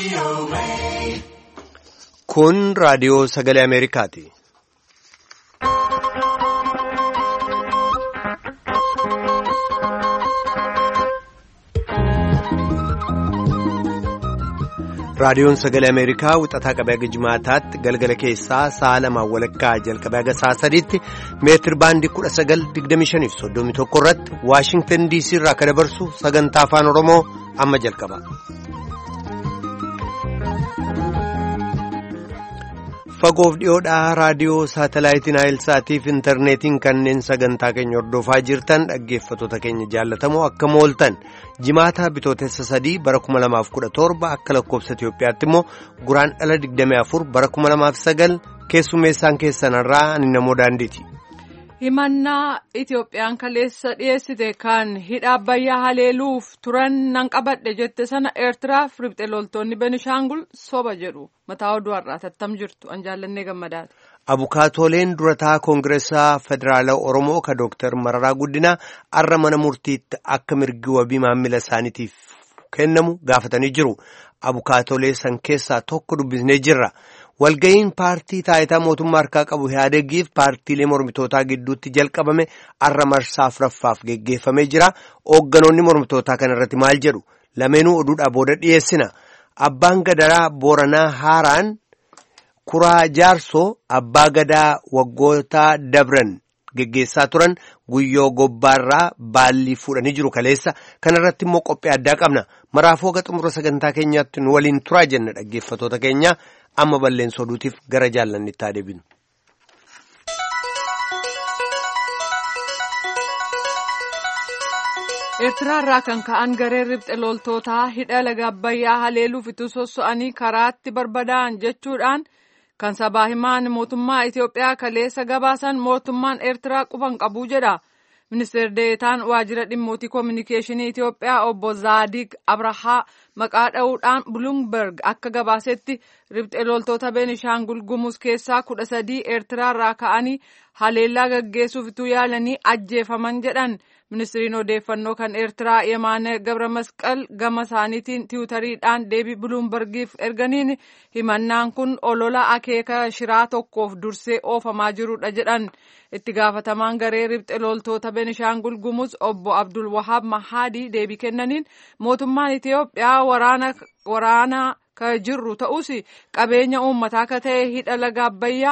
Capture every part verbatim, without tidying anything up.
Kun raadiyoo sagalee Ameerikaati. Raadiyoon sagalee Ameerikaa wixataa qabee haga jimaataatti galgala keessaa sa'a lamaan walakkaa jalqabee haga sa'a sadiitti meetir baandii kudha sagal digdamii shaniif soddomii tokko irratti Waashingtan D C irraa akka dabarsu sagantaa afaan Oromoo amma jalqaba. Fagoof dhiyoodhaa raadiyoo saatalaayitiin Naayilsaatiif intarneetiin kanneen sagantaa keenya hordofaa jirtan dhaggeeffattoota keenya jaallatamoo akka mooltan jimaata bitootessa sadii bara kuma lamaaf kudha torba akka lakkoofsa Itiyoophiyaatti immoo guraandhala digdamii afur bara kuma lamaaf sagal keessummeessaan keessanarraa ani namoo daandiiti. Himannaa Itiyoophiyaan kaleessa dhiyeessite kan hidha Abbayyaa haleeluuf turan nan qabadhe jette sana Eertiraaf riphxe loltoonni Benishaangul soba jedhu mataa oduu har'aa tattam jirtu an jaallannee gammadaati. Abukaatooleen durataa Koongireesaa Federaalaa Oromoo ka Dooktar Mararaa Guddinaa har'a mana murtiitti akka mirgi wabii maamila isaaniitiif kennamu gaafatanii jiru. Abukaatoolee san keessaa tokko dubbisnee jirra. Walga'iin paartii taayitaa mootummaa harkaa qabu Ihaadegiif paartiilee mormitootaa gidduutti jalqabame har'a marsaa afuraffaaf geggeeffamee jira. Hoogganoonni mormitootaa kana irratti maal jedhu? Lameenuu oduudhaa booda dhiyeessina. Abbaan Gadaa Booranaa Haaraan Kuraa Jaarsoo abbaa gadaa waggoota dabran geggeessaa turan guyyoo gobbaarraa baallii fuudhanii jiru kaleessa. Kana irratti immoo qophii addaa qabna. Maraafuu haga xumura sagantaa keenyaatti nu waliin turaa jenna dhaggeeffattoota keenya. Amma balleessa oduutiif gara jaallannitti haa deebinu. Eertiraarraa kan ka'an gareen riphxe loltootaa hidha laga Abbayyaa haleeluuf itti sosso'anii karaatti barbadaa'an jechuudhaan kan sabaa himaan mootummaa Itiyoophiyaa kaleessa gabaasan mootummaan Eertiraa quban qabuu jedha. Ministeerri Deetaan Waajjira Dhimmootii Koominikeeshinii Itiyoophiyaa obbo Zaadiq Abrahaa maqaa dha'uudhaan Bloomberg akka gabaasetti riphxe loltoota Beenishaangul Gumuz keessaa kudha sadii Eertiraarraa ka'anii haleellaa gaggeessuuf utuu yaalanii ajjeefaman jedhan. Ministiriin odeeffannoo kan Eertiraa Yemaane Gabra Masqal gama isaaniitiin tiwutariidhaan deebii Bloombergiif erganiin himannaan kun olola akeeka shiraa tokkoof dursee oofamaa jirudha jedhan. Itti gaafatamaan garee riphxe loltoota Beenishaangul Gumuz obbo Abdul Wahaab Mahadii deebii kennaniin mootummaan Itiyoophiyaa waraana waraana ka jirru ta'us qabeenya uummataa ka ta'e hidha laga Abbayyaa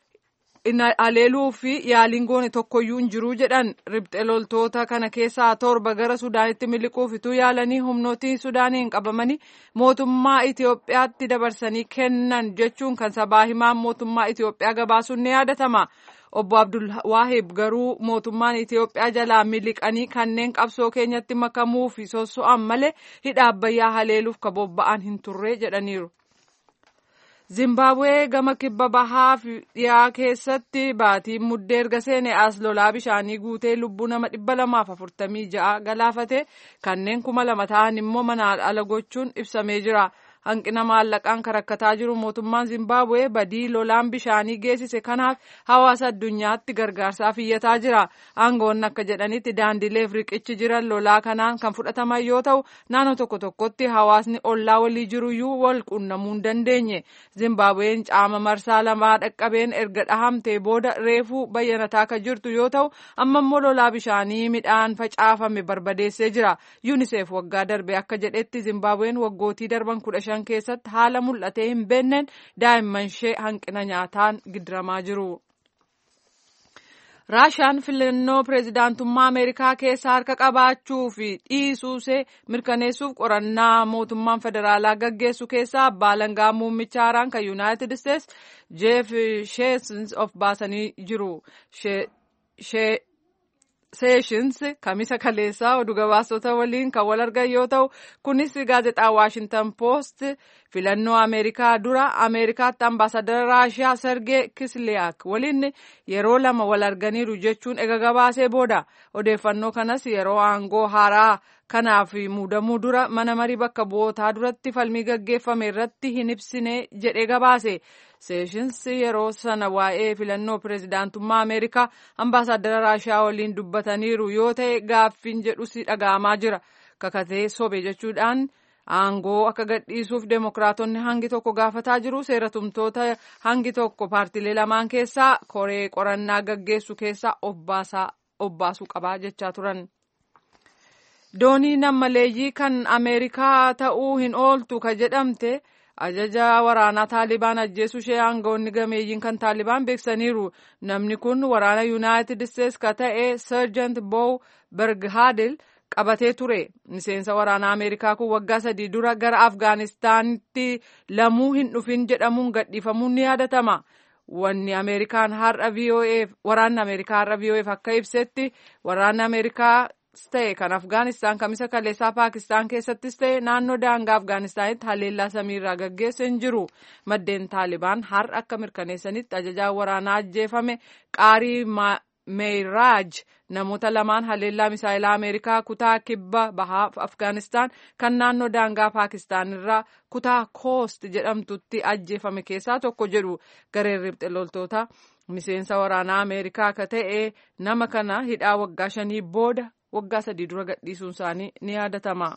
haleeluu fi yaaliin goone tokkoyyuu hin jiru jedhan. Riphxe loltoota kana keessaa torba gara Sudaanitti miliquuf utuu yaalanii humnootiin Sudaaniin qabamanii mootummaa Itiyoophiyaatti dabarsanii kennan jechuun kan sabaa himaan mootummaa Itiyoophiyaa gabaasuun ni yaadatama. Obbo Abdul Waahib garuu mootummaan Itiyoophiyaa jalaa miliqanii kanneen qabsoo keenyatti makamuu fi sosso'an malee hidha Abbayyaa haleeluuf ka bobba'an hin turre jedhaniiru. Zimbabwee gama kibba bahaa fi dhiyaa keessatti baatii muddee erga seene as lolaa bishaanii guutee lubbuu nama dhibba lamaaf afurtamii ja'a galaafate kanneen kuma lama ta'an immoo manaan ala gochuun ibsamee jira. Hanqina maallaqaan kan rakkataa jiru mootummaan Zimbabwee badii lolaan bishaanii geessise kanaaf hawaasa addunyaatti gargaarsaaf iyyataa jira. Aangoonni akka jedhanitti daandileef riqichi jiran lolaa kanaan kan fudhataman yoo ta'u naannoo tokko tokkotti hawaasni ollaa walii jiruyyuu wal quunnamuu hin dandeenye. Zimbabween caama marsaa lamaa dhaqqabeen erga dhahamtee booda reefuu bayyanataa kan jirtu yoo ta'u amma immoo lolaa bishaanii midhaan facaafame barbadeessee jira. UNICEF waggaa darbe akka jedhetti Zimbabween waggootii darban kudha shan keessatti haala mul'atee hin beenneen daa'imman ishee hanqina nyaataan gidiramaa jiru. Raashaan filannoo pireezidaantummaa Ameerikaa keessa harka qabaachuu fi dhiisuusee mirkaneessuuf qorannaa mootummaan federaalaa gaggeessu keessaa abbaa alangaa muummicha haaraan kan Yuunaayitid Isteets Jeef Seeshins of baasanii jiru. Seeshins kamisa kaleessaa oduu gabaasota waliin kan wal argan yoo ta'u kunis gaazexaa Waashintan Poost filannoo Ameerikaa dura Ameerikaatti ambaasadara Raashiyaa Sergee Kisliyaak waliin yeroo lama wal arganiiru jechuun ega gabaasee booda odeeffannoo kanas yeroo aangoo haaraa kanaaf muudamuu dura mana marii bakka bu'ootaa duratti falmii gaggeeffame irratti hin ibsine jedhee gabaase. Seeshins yeroo sana waa'ee filannoo pireezidaantummaa Ameerikaa ambaasadara Raashiyaa waliin dubbataniiru yoo ta'e gaaffiin jedhus dhaga'amaa jira. Kakatee sobe jechuudhaan aangoo akka gadhiisuuf deemokiraatonni hangi tokko gaafataa jiru. Seeratumtoota hangi tokko paartilee lamaan keessaa koree qorannaa gaggeessu keessaa obbaasuu qabaa jechaa turan. Doonii nammaleeyyii kan Ameerikaa ta'uu hin ooltu ka jedhamte ajaja waraanaa Taalibaan ajjeesuu ishee aangawoonni gameeyyiin kan Taalibaan beeksaniiru. Namni kun waraana Yuunaayitid Isteetsi ka ta'e Sergeant Bow Berghaadil qabatee ture. Miseensa waraanaa Ameerikaa kun waggaa sadii dura gara Afgaanistaanitti lamuu hin dhufin jedhamuun gadhiifamuun ni yaadatama. Wanni Ameerikaan har'a V O F waraanni Ameerikaa har'a V O F akka ibsetti waraanni Ameerikaa ta'e kan Afgaanistaan kamisa kaleessaa Paakistaan keessattis ta'e naannoo daangaa Afgaanistaanitti haleellaa samiirraa gaggeesse hin jiru. Maddeen Taalibaan har'a akka mirkaneessanitti ajajaan waraanaa ajjeefame qaarii Meeyraaj namoota lamaan haleellaa misaayilaa Ameerikaa kutaa kibba bahaa Afgaanistaan kan naannoo daangaa Paakistaan irraa kutaa Koost jedhamtutti ajjeefame keessaa tokko jedhu. Gareen riphxe loltoota miseensa waraanaa Ameerikaa akka ta'e nama kana hidhaa waggaa shanii booda waggaa sadii dura gadhiisuun isaanii ni yaadatama.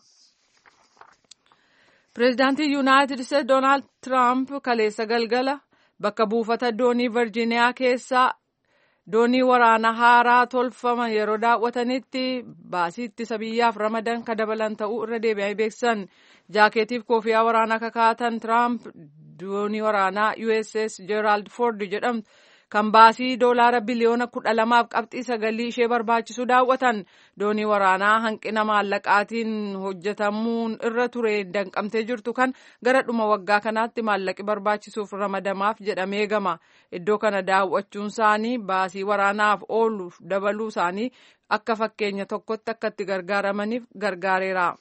Pireezidaantii Yuunaayitid Isteetsi Doonaald Tiraamp kaleessa galgala bakka buufata doonii Virjiiniyaa keessaa doonii waraanaa haaraa tolfaman yeroo daawwatanitti baasii ittisa biyyaaf ramadan ka dabalan ta'uu irra deebi'anii beeksisan. Jaakeetiif koofiyaa waraanaa kakaatan Tiraamp doonii waraanaa U S S Gerald Ford jedhamtu kan baasii doolaara biliyoona kudha lamaaf qabxii sagalii ishee barbaachisu daawwatan. Doonii waraanaa hanqina maallaqaatiin hojjetamuun irra ture danqamtee jirtu kan gara dhuma waggaa kanaatti maallaqi barbaachisuuf ramadamaaf jedhamee eegama. Iddoo kana daawwachuun isaanii baasii waraanaaf oolu dabaluu isaanii akka fakkeenya tokkotti akka itti gargaaramaniif gargaareera.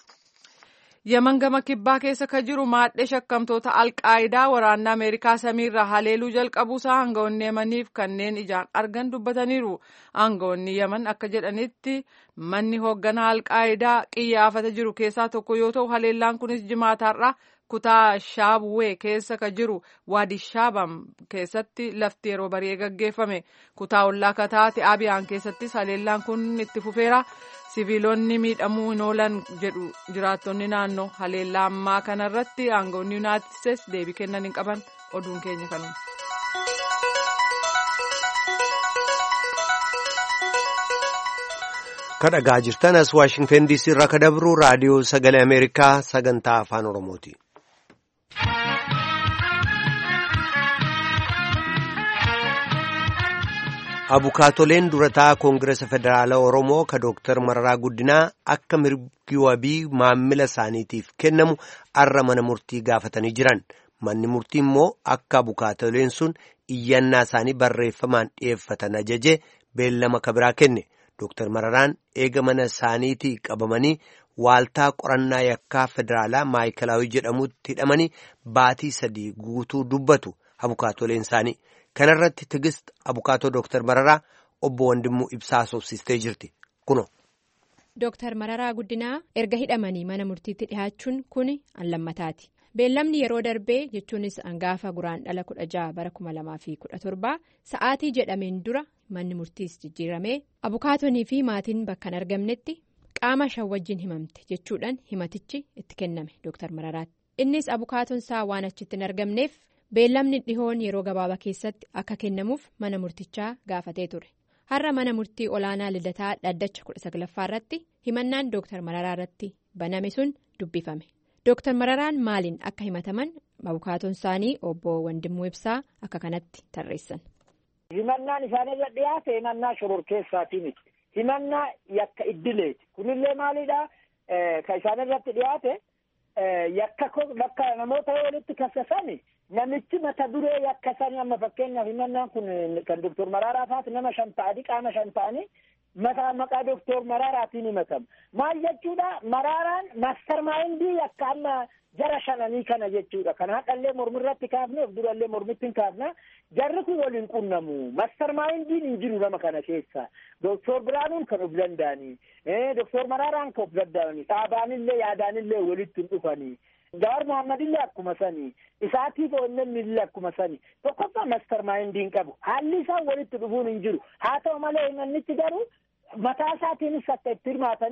Yaman gama kibbaa keessa ka jiru maadhee shakkamtoota Alqaayidaa waraanaa Ameerikaa samiirraa haleeluu jalqabuusaa aangawoonni Yamaniif kanneen ijaan argan dubbataniiru. Aangawoonni Yaman akka jedhanitti manni hoogganaa Alqaayidaa qiyyaafata jiru keessaa tokko yoo ta'u haleellaan kunis jimaataarraa kutaa Shaabwee keessa ka jiru Waadi Shaabam keessatti lafti yeroo barii gaggeeffame. Kutaa ollaa kataate Abiyaan keessattis haleellaan kun itti fufeera. Siviilonni miidhamuu hin oolan jedhu jiraattonni naannoo. Haleellaa ammaa kanarratti aangawoonni Yuunaayitid Isteetsi deebii kennan hin qaban. Oduun keenya kanuma. Kan dhagaa jirtan as Waashingtan D C irraa ka dabru raadiyoo sagalee Ameerikaa sagantaa afaan Oromooti. Abukaatoleen durataa Koongireesa Federaalaa Oromoo ka Dooktar Mararaa Guddinaa akka mirgi wabii maammila isaaniitiif kennamu har'a mana murtii gaafatanii jiran. Manni murtii immoo akka abukaatoleen sun iyyannaa isaanii barreeffamaan dhiyeeffatan ajaje beellama kabiraa kenne. Dooktar Mararaan eega mana isaaniitii qabamanii waaltaa qorannaa yakkaa federaalaa maayikalaawii jedhamutti hidhamanii baatii sadii guutuu dubbatu abukaatoleen isaanii. Kanarratti Tigist abukaatoo Dooktar Mararaa obbo Wandimmuu Ibsaa soofsistee jirti. Kuno. Dooktar Mararaa Guddinaa erga hidhamanii mana murtiitti dhihaachuun kuni an lammataati. Beellamni yeroo darbee jechuunis hangaafa guraandhala kudha jaha bara kuma lamaa fi kudha torbaa sa'aatii jedhameen dura manni murtiis jijjiiramee abukaatonii fi maatiin bakka hin argamnetti qaama shan wajjin himamte jechuudhaan himatichi itti kenname Dooktar Mararaatti. Innis abukaatoon isaa waan achitti hin argamneef beellamni dhihoon yeroo gabaabaa keessatti akka kennamuuf mana murtichaa gaafatee ture. Har'a mana murtii olaanaa lidataa dhaddacha kudha saglaffaa irratti himannaan Dooktar Mararaa irratti baname sun dubbifame. Dooktar Mararaan maaliin akka himataman abukaatoon isaanii obbo Wandimmuu Ibsaa akka kanatti tarreessan. Himannaan isaanirra dhiyaate himannaa shororkeessaati miti. Himannaa yakka iddileeti. Kunillee maalidhaa? Kan isaanirratti dhiyaate yakka bakka namoota walitti kassasani namichi mata duree yakka sanii amma fakkeenyaaf himannaan kun kan Dooktar Mararaa faati nama shan ta'anii qaama shan ta'anii mata maqaa Dooktar Mararaatiin himatama. Maal jechuudha? Mararaan maastar maayindii yakka amma jara shananii kana jechuudha. Kan haqallee mormirratti kaafne of durallee mormitti hin kaafna. Jarri kun waliin qunnamu. Maastar maayindiin hin jiru nama kana keessa. Dooktar Biraanuun kan of danda'anii. Dooktar Mararaan kan of danda'anii. Dhaabaanillee yaadaanillee walitti hin dhufanii. Jawaar Mohammadillee akkuma sanii. Isaatiif onnenni illee akkuma sanii. Tokkoffaa maastar maayindiin qabu. Haalli isaan walitti dhufuun hin jiru. Haa ta'u malee himannichi garuu mataa isaatiinis akka itti hirmaatanitti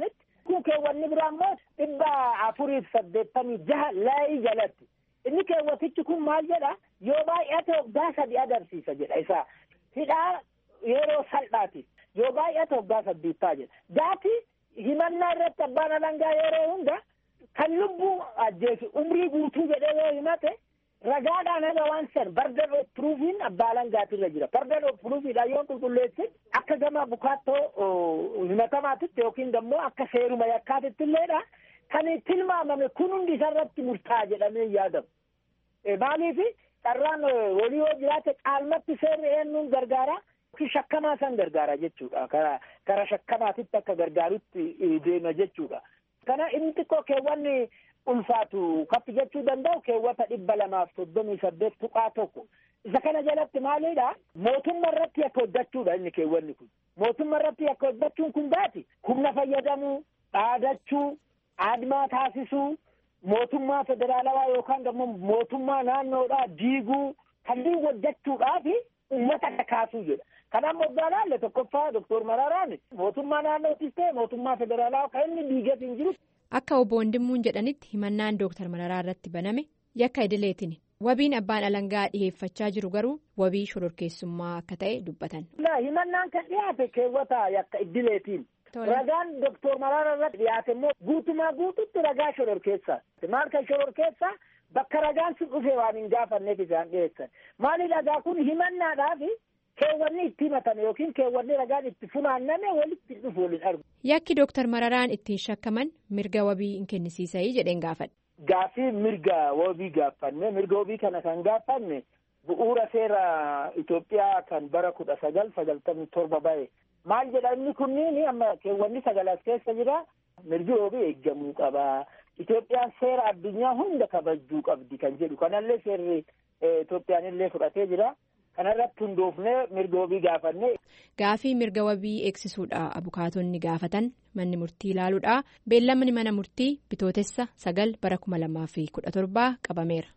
Kun keewwanni biraa immoo dhibba afuriif saddeettamii jaha laayii jalatti. Inni keewwatichi kun maal jedha? Yoo baay'ate waggaa sadi agarsiisa jedha isaa. Hidhaa yeroo salphaati. Yoo baay'ate waggaa saddeettaa jedha. Gaafi himannaa irratti abbaan alangaa yeroo hunda kan lubbuu ajjeesu umrii guutuu jedhee yoo himate ragaadhaan haga waan san burden of proofiin abbaa alangaatirra jira. Burden of proofiidhaan yoo qulqulleessin akka gama bukaattoo himatamaatitti yookiin immoo akka seeruma yakkaatitti illeedha kan tilmaamame kun hundi isarratti murtaa'a jedhamee yaadamu. Maaliif carraan walii yoo jiraate caalmatti seerri eenyuun gargaara shakkamaa san gargaara jechuudha. Kara shakkamaatitti akka gargaarutti deema jechuudha. Kana inni xiqqoo keewwanni ulfaatu kappi jechuu danda'u keewwata dhibba lamaaf soddomii saddeet tuqaa tokko. Isa kana jalatti maalidha? Mootummaa irratti akka hojjechuudha inni keewwanni kun. Mootummaa irratti akka hojjechuun kun baati humna fayyadamuu, dhaadachuu, aadmaa taasisuu, mootummaa federaalawaa yookaan immoo mootummaa naannoodhaa diiguu kanneen hojjechuudhaaf uummata kakaasuu jedha. Kanaaf moggaa laalle tokkoffaa Doktor Mararaan mootummaa naannootis ta'e mootummaa federaalawaa kan inni diigeef hin jiru. Akka obbo Wandimmuun jedhanitti himannaan Dooktar Mararaa irratti baname yakka idileetiin wabiin abbaan alangaa dhiheeffachaa jiru garuu wabii shororkeessummaa akka ta'e dubbatan. Himannaan kan dhiyaate keewwata yakka idileetiin. Ragaan Doktor Mararaa irratti dhiyaate immoo guutumaa guututti ragaa shororkeessaa. Maal kan shororkeessaa bakka ragaan sun dhufee waan hin gaafanneef isaan dhiyeessan. Maali ragaa kun himannaadhaaf keewwanni itti himatan yookiin keewwanni ragaan itti funaanname walitti dhufu waliin argu. Yakki Dooktar Mararaan ittiin shakkaman mirga wabii hin kennisiisanii jedheen gaafadhe. Gaafii mirga wabii gaafanne mirga wabii kana kan gaafanne bu'uura seera Itoophiyaa kan bara kudha sagal sagaltamii torba ba'e. Maal jedha inni kunniin amma keewwanni sagalas keessa jira mirgi wabii eeggamuu qaba. Itoophiyaan seera addunyaa hunda kabajuu qabdi kan jedhu kanallee seerri Itoophiyaan illee fudhatee jira. Kanarratti hundoofnee mirga wabii gaafanne. Gaafii mirga wabii eegsisuudha abukaatonni gaafatan manni murtii ilaaluudha. Beellamni mana murtii bitootessa sagal bara kuma lamaa fi kudha torbaa qabameera.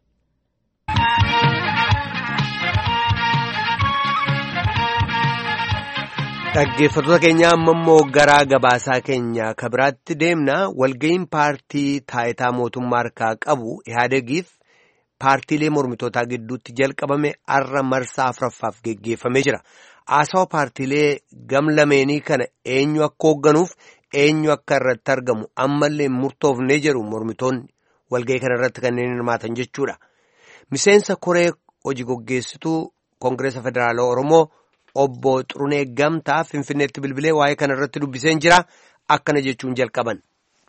Dhaggeeffattoota keenya amma immoo gara gabaasaa keenya kabiraatti deemna. Walga'iin paartii taayitaa mootummaa harkaa qabu Ihaadegiif paartiilee mormitootaa gidduutti jalqabame arra marsaa afuraffaaf geggeeffamee jira. Haasawa paartiilee gamlameenii kana eenyu akka hoogganuuf eenyu akka irratti argamu ammallee murtoofnee jedhu mormitoonni walga'ii kana irratti kanneen hirmaatan jechuudha. Miseensa koree hojii gaggeessituu Koongireesa Federaalaa Oromoo obbo Xurunee Gamtaa Finfinneetti bilbilee waa'ee kana irratti dubbiseen jira. Akkana jechuun jalqaban.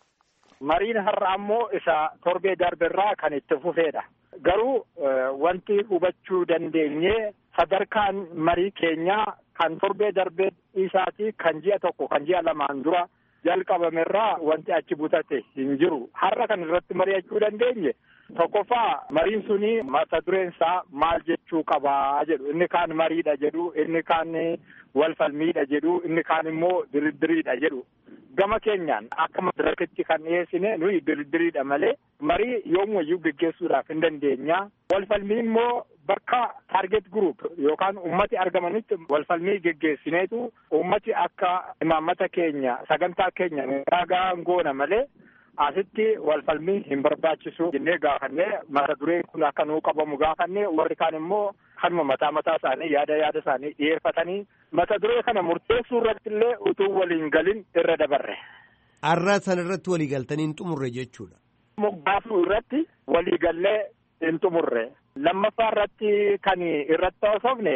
Mariin har'a ammoo isa torbee darberraa kan itti fufeedha. Garuu wanti hubachuu dandeenye sadarkaan marii keenyaa kan torbee darbee isaatii kan ji'a tokko kan ji'a lamaan dura jalqabamerraa wanti achi butate hin jiru. Har'a kan irratti mari'achuu dandeenye tokkoffaa mariin suni mata dureen isaa maal jechuu qabaa jedhu inni kaan mariidha jedhu inni kaan wal falmiidha jedhu inni kaan immoo diriddiriidha jedhu. Gama keenyaan akka madirakitti kan dhiyeessine nuyi diriddiriidha malee marii yoomuyyuu gaggeessuudhaaf hin dandeenya. Walfalmii immoo bakka target group yookaan ummati argamanitti walfalmii gaggeessineetu ummati akka imaammata keenya sagantaa keenya ragaa goona malee asitti walfalmii hin barbaachisu jennee gaafannee mata dureen kun akka nuu qabamu gaafannee warri kaan immoo kanuma mataa mataa isaanii yaada yaada isaanii dhiyeeffatanii mata duree kana murteessuu irratti illee utuu waliin galin irra dabarre. Arraa sana irratti walii galtanii hin xumurre jechuudha. Moggaasuu irratti walii gallee hin xumurre. Lammaffaa irratti kan irratti haasofne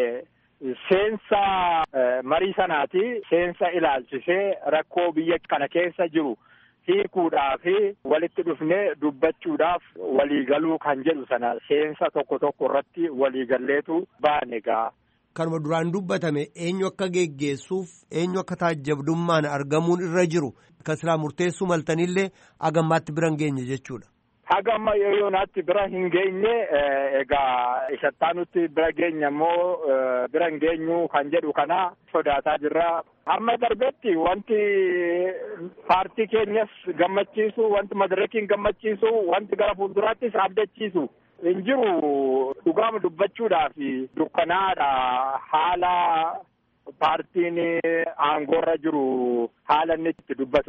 seensa marii sanaati. Seensa ilaalchisee rakkoo biyya kana keessa jiru hiikuudhaaf walitti dhufnee dubbachuudhaaf waliigaluu kan jedhu sana seensa tokko tokko irratti waliigalleetu baane gaa. Kanuma duraan dubbatame eenyu akka geggeessuuf eenyu akka taajjabdummaan argamuun irra jiru kasilaa murteessuu maltanillee hagammaatti bira hin geenye jechuudha. Hagamma yoonaatti bira hin geenye egaa isattaanutti bira geenya immoo bira hin geenyu kan jedhu kana sodaataa jirra. Amma darbetti wanti paartii keenyas gammachiisu wanti madirakiin gammachiisu wanti gara fuulduraattis abdachiisu hin jiru. Dhugaama dubbachuudhaaf dukkanaadha haala paartiin aangoorra jiru haala inni itti dubbatutti.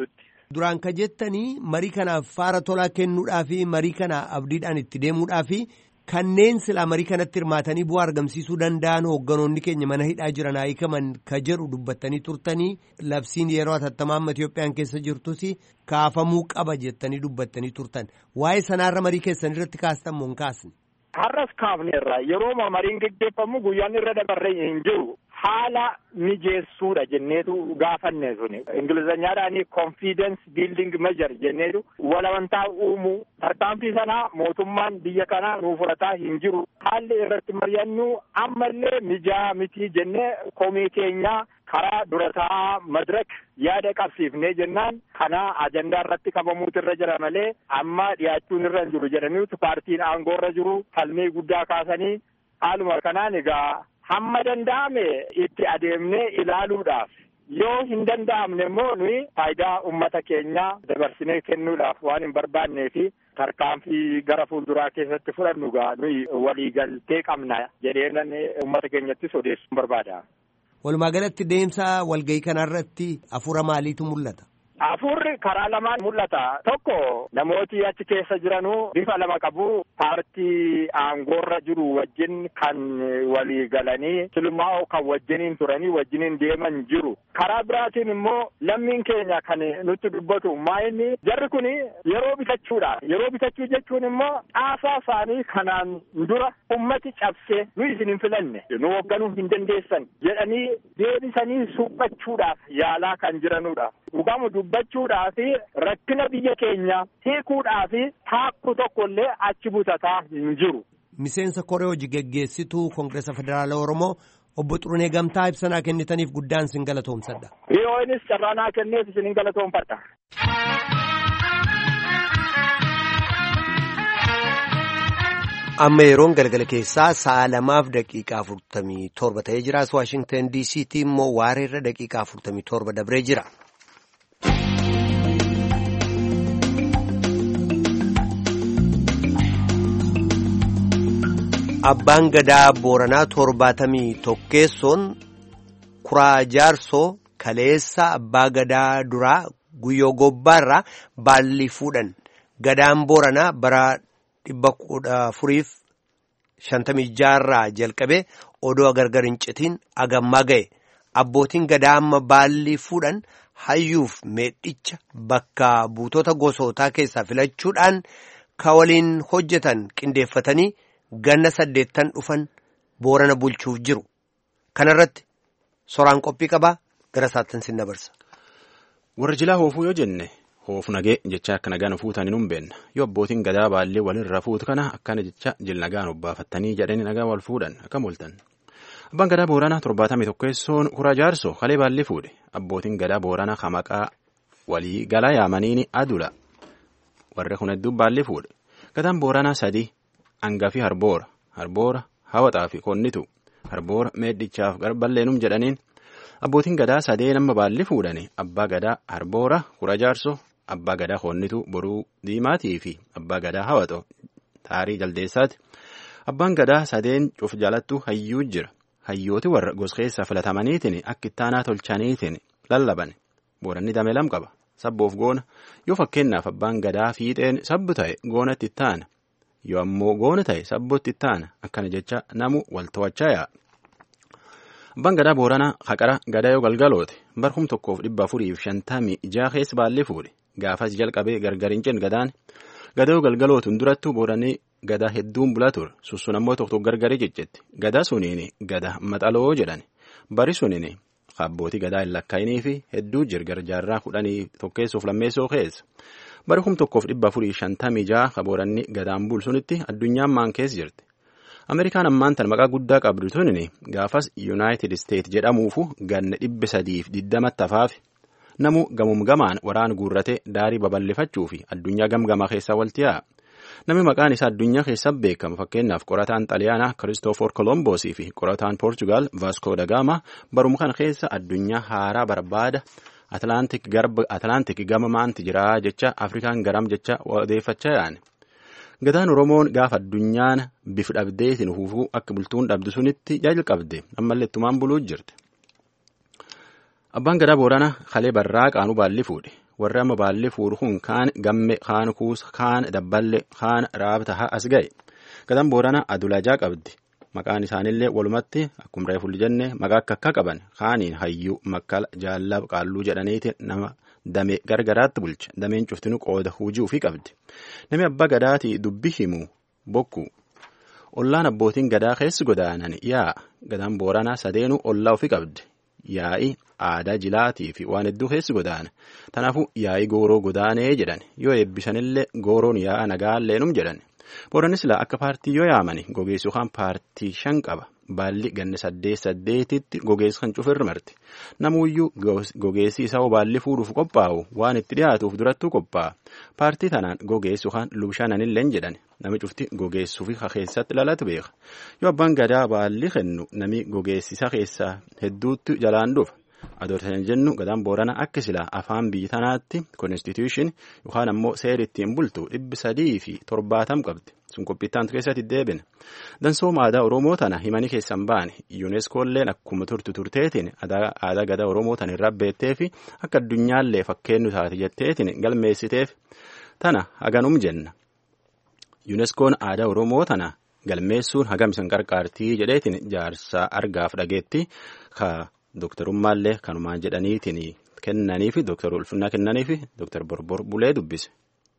Duraan ka jettanii marii kanaaf faara tolaa kennuudhaa fi marii kana abdiidhaan itti deemuudhaa fi kanneen silaa marii kanatti hirmaatanii bu'aa argamsiisuu danda'an hoogganoonni keenya mana hidhaa jiran hiikaman ka jedhu dubbattanii turtanii labsiin yeroo hatattamaa amma Itoophiyaan keessa jirtus kaafamuu qaba jettanii dubbattanii turtan. Waa'ee sanaarra marii keessan irratti kaastan moo hin kaasne? Har'as kaafneerra yeroo mariin gaggeeffamu guyyaan irra dabarree hin jiru. Haala mijeessuudha jenneetu gaafanne suni ingilizanyaadhaan confidence building measure jenneetu walamantaa uumuu tarkaanfii sanaa mootummaan biyya kanaa nuuf fudhataa hin jiru haalli irratti mari'annu ammallee mijaa mitii jennee komii keenyaa karaa durataa madirak yaada qabsiifnee jennaan kana ajandaa irratti qabamuutu irra jira malee amma dhiyaachuun irra hin jiru jedhaniitu paartiin aangoo irra jiru falmii guddaa kaasanii haaluma kanaan egaa. Hamma danda'ame itti adeemnee ilaaluudhaaf yoo hin danda'amne immoo nuyi faayidaa uummata keenyaa dabarsinee kennuudhaaf waan hin barbaannee fi tarkaanfii gara fuulduraa keessatti fudhannu gaa nuyi waliigaltee qabna jedheenan uummata keenyattis odeessuun barbaada. Walumaa galatti deemsa walgahii kanarratti hafuura maaliitu mul'ata? Hafuurri karaa lamaan mul'ata. Tokko namooti achi keessa jiranuu bifa lama qabu. Paartii aangoorra jiru wajjin kan walii galanii tilmaa'u kan wajjiniin turanii wajjiniin deeman jiru. Karaa biraatiin immoo lammiin keenya kan nutti dubbatu maayinni jarri kun yeroo bitachuudha. Yeroo bitachuu jechuun immoo caasaa isaanii kanaan dura ummati cabsee nu isin hin filanne nu hoogganuu hin dandeessan jedhanii deebisanii suphachuudhaaf yaalaa kan jiranudha. Dhugamu dubbachuudhaa fi rakkina biyya keenya hiikuudhaa fi taakku tokkollee achi butataa hin jiru. Miseensa koree hojii geggeessituu Koongireesa Federaalaa Oromoo obbo Xurunee Gamtaa ibsanaa kennitaniif guddaan sin galatoomsadha. Dhiyoonis carraanaa kenneef isin galatoomfadha. Amma yeroon galgala keessaa sa'a lamaaf daqiiqaa afurtamii torba ta'ee jira. Waashingtan D C tti immoo waareerra daqiiqaa afurtamii torba dabree jira. Abbaan gadaa Booranaa torbaatamii tokkeessoon kuraa jaarsoo kaleessa abbaa gadaa duraa guyyoo gobbaarraa baalli fuudhan. Gadaan Booranaa bara dhibba kudha afuriif shantamii jaarraa jalqabee odoo gargar hin citiin agammaa ga'e. Abbootiin gadaa amma baalli fuudhan hayyuuf meedhicha bakka buutota gosootaa keessaa filachuudhaan ka waliin hojjetan qindeeffatanii ganna saddeettan dhufan Boorana bulchuuf jiru. Kanarratti soraan qophii qabaa gara saattan sin dabarsa. Warra jilaa hoofuu yoo jenne hoof nagee jecha akka nagaan fuutan hin beenna. Yoo abbootiin gadaa baallee walirra fuutu kana akkana jecha jil nagaan obbaafattanii jedhanii nagaa wal fuudhan akkam ooltan. Abbaan gadaa Booranaa torbaatamii tokkeessoon kuraa jaarsoo kalee baallee fuudhe. Abbootiin gadaa Booranaa hamaqaa walii galaa yaamaniini adula. Warra kun hedduu baallee fuudhe. Gadaan Booranaa sadii Angafii harboora harboora hawaxaa fi konnitu harboora meedhichaaf garballeennum jedhaniin abbootiin gadaa sadee nama baalli fuudhani abbaa gadaa harboora kura jaarsoo abbaa gadaa konnitu boruu diimaatii fi abbaa gadaa hawaxoo taarii jaldeessaati. Abbaan gadaa sadeen cuf jalattu hayyuu jira. Hayyooti warra goskeessaa filatamaniitiin akka ittaanaa tolchaniitiin lallaban. Booranni damee lam qaba. Sabboof goona yoo fakkeenyaaf abbaan gadaa fiixeen sabbu ta'e goonatti ittaana. Yoo ammoo goona ta'e sabbootti ittaana akkana jecha namu wal to'achaa yaa'a. Abbaan gadaa Booranaa haqara gadaa yoo galgaloote barhum tokkoof dhibba afuriif shantamii ijaa keessa baallee fuudhe. Gaafas jalqabee gargariin cin gadaan gadaa yoo galgalootuun durattuu Booranii gadaa hedduun bulaa ture. Sussun ammoo tokko gargarii jeccetti. Gadaa suniini gadaa maxaloo jedhan. Bari suniini abbootii gadaa hin lakkaa'inii fi hedduu jirgar jaarraa kudhanii tokkeessuuf lammeessoo keessa. Bari kum tokkoof dhibba afurii shantamii jaha ka Booranni gadaan bulsunitti addunyaan maan keessa jirti. Ameerikaan ammaan tan maqaa guddaa qabdu tunini gaafas Yuunaayitid Isteet jedhamuufu ganna dhibba sadiif digdamatti hafaafi. Namu gamum gamaan waraan guurratee daarii babal'ifachuu fi addunyaa gamgamaa keessaa walti yaa'a. Namni maqaan isaa addunyaa keessa beekamu fakkeenyaaf qorataan Xaliyaanaa Kiristoofor Kolomboosii fi qorataan Poorchugaal Vaaskoo da Gaama baruma kana keessa addunyaa haaraa barbaada Atlaantik garba Atlaantik gama maanti jira jecha Afrikaan garam jecha odeeffachaa yaa'an. Gadaan Oromoon gaafa addunyaan bifa dhabdeetiin hufuu akka bultuun dhabdu sunitti jalqabde ammallee ittumaan buluu jirti. Abbaan gadaa Booranaa kalee barraa qaanuu baalli fuudhe. warri amma baallee fuudhu kun kaan gamme kaan kuusa kaan dabballe kaan raabta as ga'e gadaan boorana adulajaa qabdi maqaan isaanillee walumatti akkuma reefuu jenne maqaa akka akka qaban kaaniin hayyuu makkala jaallab qaalluu jedhaniiti nama damee gargaraatti bulcha dameen cuftinu qooda hujii ofii qabdi namni abbaa gadaatii dubbi himu bokku ollaan abbootiin gadaa keessi godaanan yaa gadaan booranaa sadeenuu ollaa ofii qabdi yaa'i aadaa jilaatii fi waan hedduu keessi godaana tanaafuu yaa'i gooroo godaanee jedhan yoo eebbisanillee gooroon yaa'a nagaallee jedhan booranis laa akka paartii yoo yaamani gogeessu kan paartii shan qaba baalli ganna saddeet saddeetitti gogeessu kan cufirra marti namuuyyuu gogeessi isaa baalli fuudhuuf qophaa'u waan itti dhiyaatuuf durattuu qophaa'a paartii tanaan gogeessu kan lubshananillee jedhan nami cufti gogeessuu fi keessatti lalatu beeka yoo abbaan gadaa baalli kennu nami gogeessisa keessaa hedduutti jalaan dhufa adoortan jennu gadaan boorana akka silaa afaan biyya tanaatti konstituushin yookaan ammoo seera ittiin bultu dhibbi sadii fi torbaatam qabdi sun qophiittaantu keessatti deebina dansooma aadaa oromoo tana himanii keessan baane yuuneskoolleen akkuma turtu turteetiin aadaa gadaa oromoo tana irraa beettee fi akka addunyaallee fakkeenyu taate jetteetiin galmeessiteef tana haganum jenna yuuneskoon aadaa oromoo tana galmeessuun hagam isin qarqaartii jedheetiin jaarsaa argaaf dhageetti ka dooktarummaallee kanumaan jedhaniitiin kennanii fi dooktar ulfinnaa kennanii fi dooktar borbor bulee dubbise.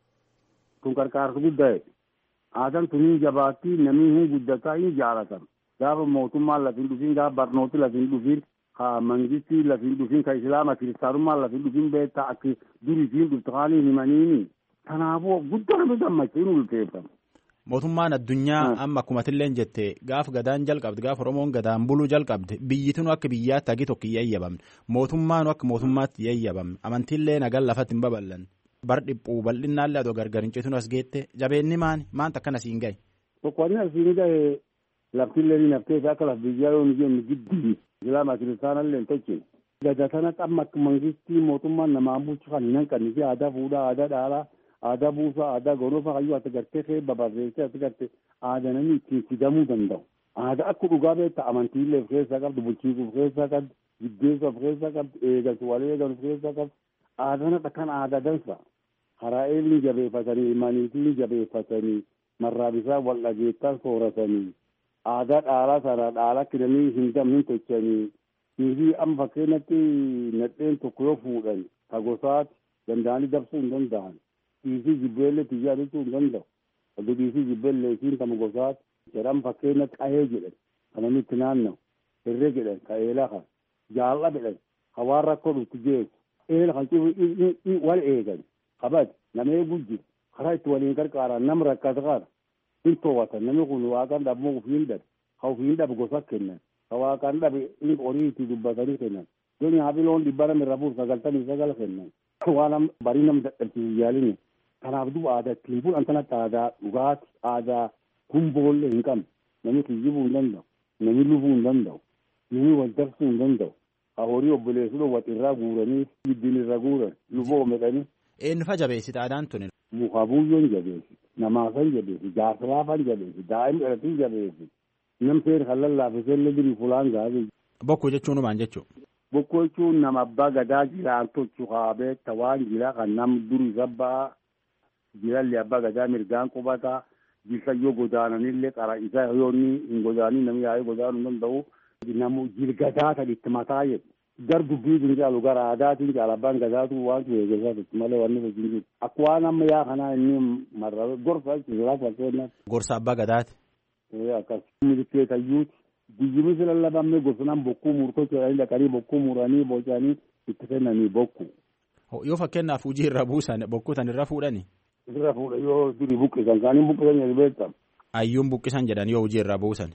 Kun qarqaarsa guddaa'e. Aadaan tuniin jabaattii namni hin guddataa hin jaalatan. Gaafa mootummaan lafa hin dhufiin gaafa barnooti lafa hin dhufiin ka mangistii lafa hin dhufiin ka islaama kiristaanummaan lafa hin dhufiin beektaa akka durii fi dhuftaanii himaniini. Kanaafuu guddaa nama gammachuu hin ulfeeffama. Mootummaan addunyaa amma akkumatillee jette gaaf gadaan jalqabde gaaf Oromoon gadaan buluu jalqabde biyyitinu akka biyyaatti hagi tokko yayyabamne mootummaanu akka mootummaatti yayyabamne amantiillee nagaan lafatti hin babal'an bar dhiphuu bal'innaallee adoo gargar hin citinu as geette jabeenni maani maanta akkana siin gahe. Tokkoonni asiin gahe laftillee ni naftee akka laf biyyaa yoo jennu gidduu islaama kiristaanallee hin tolchine. Gada sana amma akka mangistii mootummaan namaan bulchu kan hin hanqanne fi aadaa fuudhaa aadaa dhaalaa. Aadaa buusaa aadaa gonofaa hayyuu ati gartee kee babarreessee ati gartee aadaa namni ittiin fidamuu danda'u. Aadaa akka dhugaa beektaa amantiillee of keessaa qabdu bulchiisuu of keessaa qabdu giddeessuu of keessaa qabdu eegaltu wal eegalu of keessaa qabdu. Aadaan akka kan aadaa dansa karaa eelni jabeeffatanii maniitiin jabeeffatanii marraa bisaa wal dhageettaa sooratanii aadaa dhaalaa sana dhaalaa kidanii hin damnin tochanii fi amma fakkeenyatti nadheen tokko yoo fuudhan ka gosaati danda'anii dabsuu hin danda'an. Dhiisii jibbeellee tiyyaa jechuu hin danda'u. Oduu dhiisii jibbeellee isiin kama gosaati. Jedhan fakkeenyatti qahee jedhan. Kan namni itti naanna'u. Hirree jedhan. Ka eelaa kan. Jaalla jedhan. Hawaan rakkoo dhufti geessu. Eela kan cufu wal eegan. Kabaj nama eeguu jiru. Karaa itti waliin gargaaran nama rakkata qaara. Hin to'atan namni kun waaqaan dhabmoo ofiin dhabe. Ka ofiin dhabe gosa kennan. Ka waaqaan dhabe inni horii itti dubbatanii kennan. Yooni habiloon dhibba nama irra fuur sagaltamii sagala kennan. Waan barii nama dadhabsiisu yaalini. Kanaaf duuba aadaa ittiin bulan kanatti aadaa dhugaati aadaa gumboollee hin qabne namni kiyyibuu hin danda'u namni lubuu hin danda'u namni wal darsuu hin danda'u horii obboleessuu wal irraa guuranii giddiin irra guuran luboo medhanii. Eenyu fa jabeessita aadaan tuni. Muka buyyoon jabeessi namaafan jabeessi jaarsaafan jabeessi daa'imni dhalatiin jabeessi nam seera kan lallaafisee illee jiru fulaan gaafii. Bokkuu jechuun maal jechuudha. Bokkuu jechuun nama abbaa gadaa jiraan tolchu kaabee tawaan jira kan nam durii sabbaa. Jiralli abbaa gadaa mirgaan qubataa jilkayyoo godaananillee qara isaa yoonni hin godaanii namni yaa'ee godaanuu danda'u namu jilgadaa kan itti mataa jedhu gar dubbiitiin caalu gara aadaatiin caala abbaan gadaatu waan eegasaati malee wanni hojiin jiru akka waan amma yaa kanaa inni marra gorsa jechuudha fakkeenyaaf. Gorsa abbaa gadaati. Akkas milikeetayyuuti guyyumis lallabamee gorsanaan bokkuu murtoo jedhanii dhaqanii bokkuu muranii bocanii itti kennanii bokku. Yoo fakkeenyaaf hojii irra buusan bokkuu tan irra fuudhani. Irra fuudha yoo durii buqqisan kaaniin buqqisan jedhu beektam. Ayyuun buqqisan jedhan yoo hojii irraa buusan.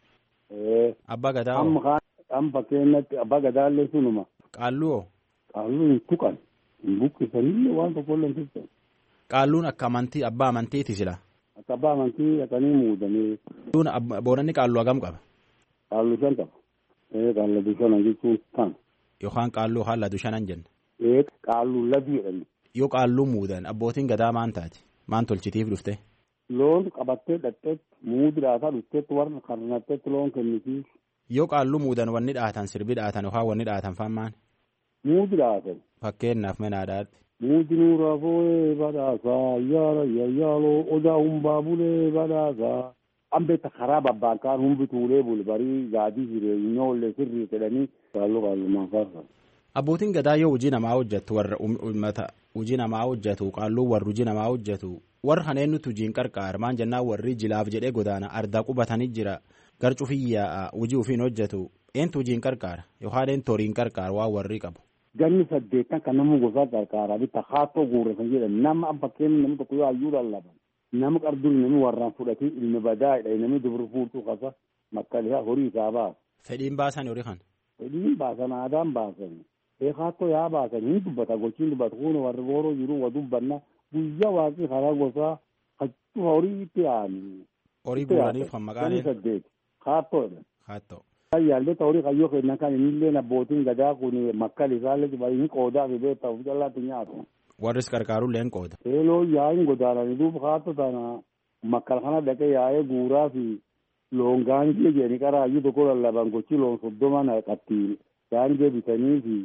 Abbaa gadaa hoo. Amma amma fakkeenyatti abbaa gadaallee sunuma. Qaalluu hoo. Qaalluu hin tuqan hin buqqisanillee waan tokkollee hin tuqan. Qaalluun akka amantii abbaa amantiiti sila. Akka abbaa amantii akkanii muudamee. Boonanni qaalluu hagam qaba. Qaalluu shan qaba. Qaalluu shanan jechuun kan. Yookaan qaalluu haala dushanan jenna. Qaalluu ladii jedhani. Yoo qaalluu muudan abbootiin gadaa maan taati maan tolchitiif dhufte. Loon qabattee dhaqxeetti muudi dhaataa dhufteetti warra karnatteetti loon kennitiif. Yoo qaalluu muudan wanni dhaatan sirbi dhaatan yookaan wanni dhaatan faan maan. Muudi dhaatan. Fakkeenyaaf mana aadaatti. Muujinuu raafoo badhaasaa yaara yayyaaloo odaa humbaa bulee badhaasaa. Ambeetta karaa babbaankaan humbi tuulee bulbarii gaadii jireenyoollee sirrii jedhanii kaalloo qaallumaan faarsan. Abbootiin gadaa yoo hojii namaa hojjetu warra uummata hojii namaa hojjetu qaalluu warri hojii namaa hojjetu warra kanneen nuti hojiin qarqaar maan jennaan warri jilaaf jedhee godaana ardaa qubatanii jira garcuu fiyyaa hojii ofiin hojjetu eentu hojiin qarqaara yookaan eentu horiin qarqaar waan warri qabu. Ganni saddeettan kan nama gosaa qarqaaraa bitta haatoo guurresan jedhan nama abbakkeen namni tokko yoo hayyuu lallaban. Nama qarduun namni warraan fudhatee ilmi badaa'edha namni dubri fuutuu qasa makkalisaa horii isaa baasa. Fedhiin baasan horii kan. Fedhiin baasan aadaan baasan eegaatoo yaa baasan hin dubbata gochiin dubbatu kun warri booroo jiru wa dubbanna guyyaa waaqii karaa gosaa hachuu horii itti aanu. Horii guuraniif kan maqaan eenyu. Saddeet haatoodha. Haatoo. Yaallota horii kayyoo kennan kan innillee abbootiin gadaa kun makkalisaallee hin qoodaa fi beektaa of callaatti nyaatu. Warris qarqaaruun leen qooda. Eeloo yaa'in godaananii duuba haatoo tana makkal kana dhaqee yaa'ee guuraa fi loon gaangee jedhanii qaraayyuu tokko lallaban gochi loon soddoma naqatti gaangee bitanii fi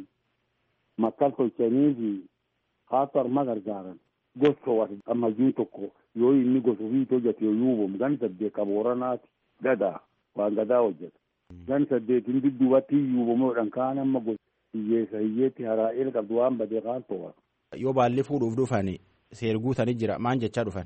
makkal tolchanii fi haatoo harma gargaaran gosa ammayyuu tokko yoo inni gosa ofii hojjete yoo yuubamu gan saddeet qabooranaati gadaa waan gadaa hojjeta. Gan saddeetiin dudduubatti yuubamuudhaan kaan amma gosa hiyyeessa hiyyeetti haraa'eel qabdu waan badee kaan to'a. Yoo baalli fuudhuuf dhufan seer guutanii jira maan jechaa dhufan.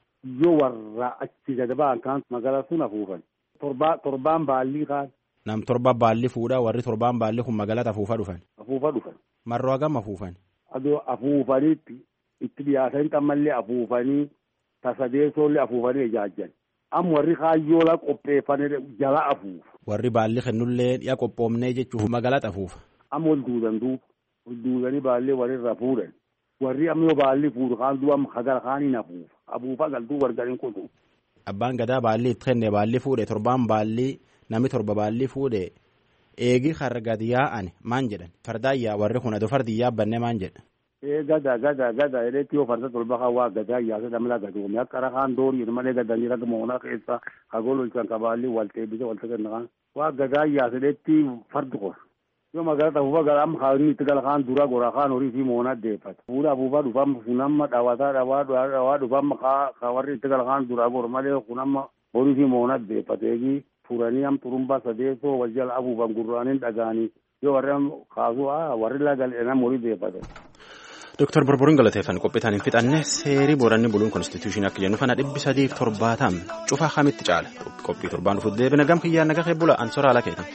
Yoo warra achi gad ba'an kaan magaalaa sun afuufan. Torbaan baallii kaan. Nam torba baalli fuudhaa warri torbaan baalli kun magaalaa afuufa dhufan. Afuufa dhufan. Marroo hagam afuufan. Adoo afuufaniitti itti dhiyaatanii xammallee afuufanii tasadeessoollee afuufanii ijaajjan. Amma warri kaayyoola qopheeffanii jala afuufa. Warri baalli kennullee yaa qophoomnee jechuuf magaalaa afuufa. Amma ol duudan duuba. Ol duudanii baallee walirra fuudhan. Warri amma yoo baalli fuudhu kaan du'a hagara kaaniin afuufa. Afuufa galtuu wargariin kutu. Abbaan gadaa baalli itti kenne baalli fuudhe torbaan baalli namni torba baalli fuudhe eegi har'a gadi yaa'an maan jedhan fardaayyaa warri kun adoo fardi yaabbanne maan jedhan. Ee gada gada gada edheetti yoo farda tolba kan waa gadaa yaasa damla gaduume akka rakaan doorii malee gadanii raga moonaa keessa hagol olchan kabaalli walteebise walta kennakaan waa gadaa yaasa edheetti fardi qor. Yoo magaalaa afuufa gara amma kaawwanni itti gala kaan dura goraa kaan horii fi moonaa deeffata. Fuula afuufaa dhufama funamma dhawataa dhawaa dhawaa dhufama kaa warri itti gala kaan dura gor malee funamma horii fi moonaa deeffata. Eegi furanii am turumbaa sadeessoo wal jala afuufan gurraaniin dhagaanii yoo warri kaasuu warri lagal enam horii deeffata. Doktor Borboriin galateeffan qophiitaan hin fixanne seerii booranni buluun konstituushinii akka jennu fana dhibbi sadiif torbaatam cufaa kamitti caala qophii torbaan dhufuuf deebina gam kiyyaan naga keebbula ansoraa ala keetan.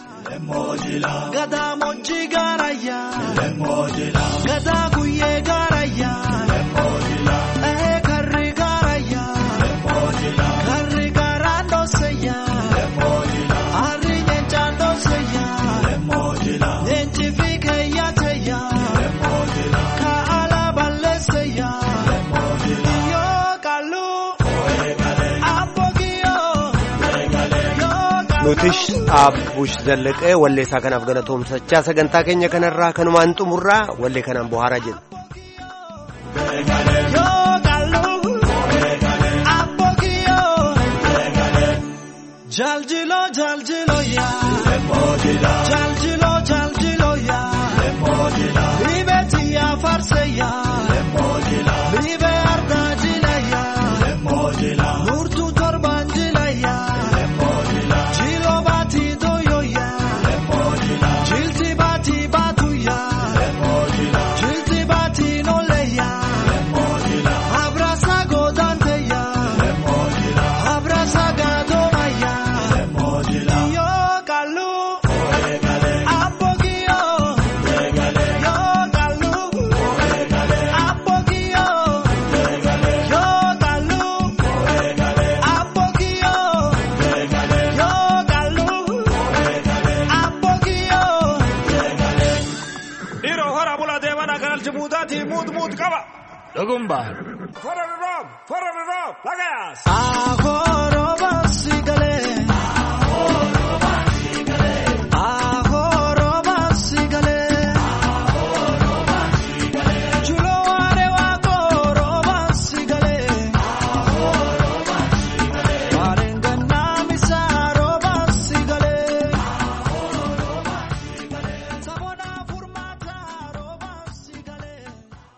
Gadaa moojjii gaarayyaa gadaa guyyee gaarayyaa ee karri gaarayyaa karri gaaraan dhoosayyaa harri nyeenchaan dhoosayyaa nyeenchi fi keeyyaatayyaa kaala balleessayyaa yoo qalluu abboogiyoo Nutis Abbush Zallaqee wallee isaa kanaaf galatoomsachaa sagantaa keenya kanarraa kanumaan xumurraa wallee kanaan bohaaraa jedhu. Jaljilo jaljilo yaa jaljilo jaljilo yaa libeti yaa farse yaa libe arda jila yaa murtu torban jila yaa jilo bati doyo yaa jilti bati batu yaa jilti bati nole yaa abrasa godante yaa abrasa gado Dogumba. Fuera de rock, fuera de rock, lagas. Ahora vas y galé. Ahora vas.